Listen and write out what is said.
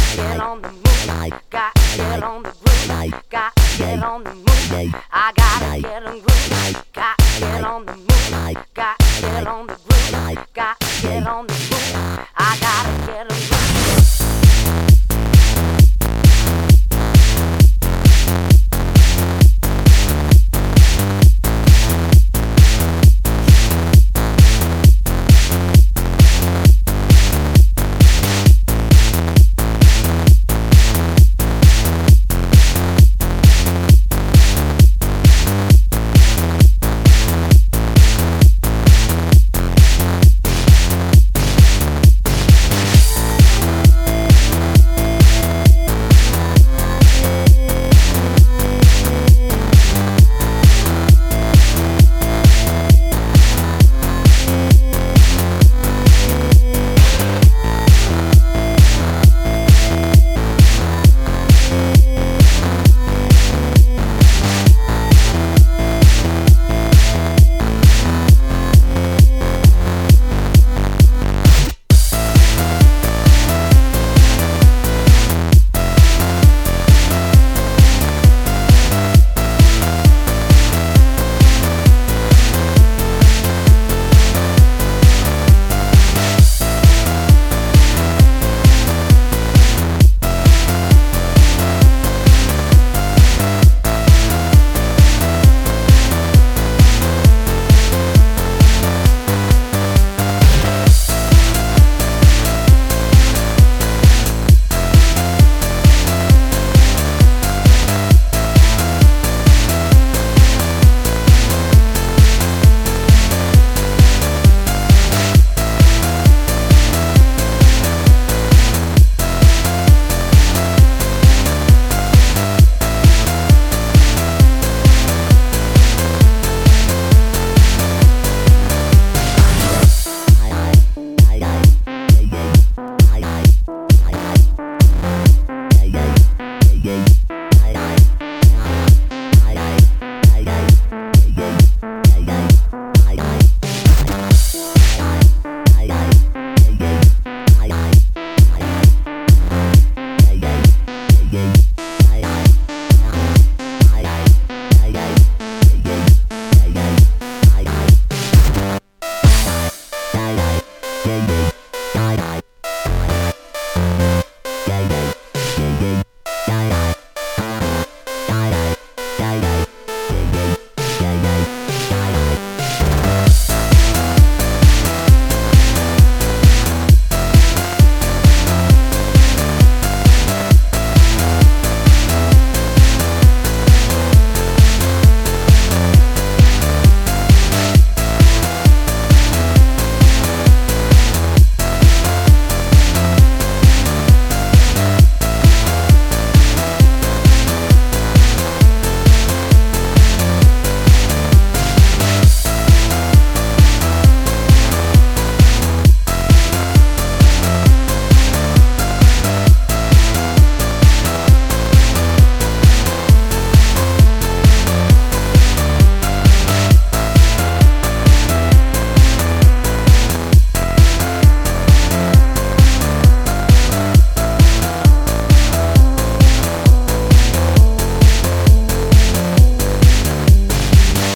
get on the move. Got to get on the groove. Got to get on the move. I gotta get on groove. Got to get on the move. Got to get on the groove. Got to get on the move. I gotta get on groove.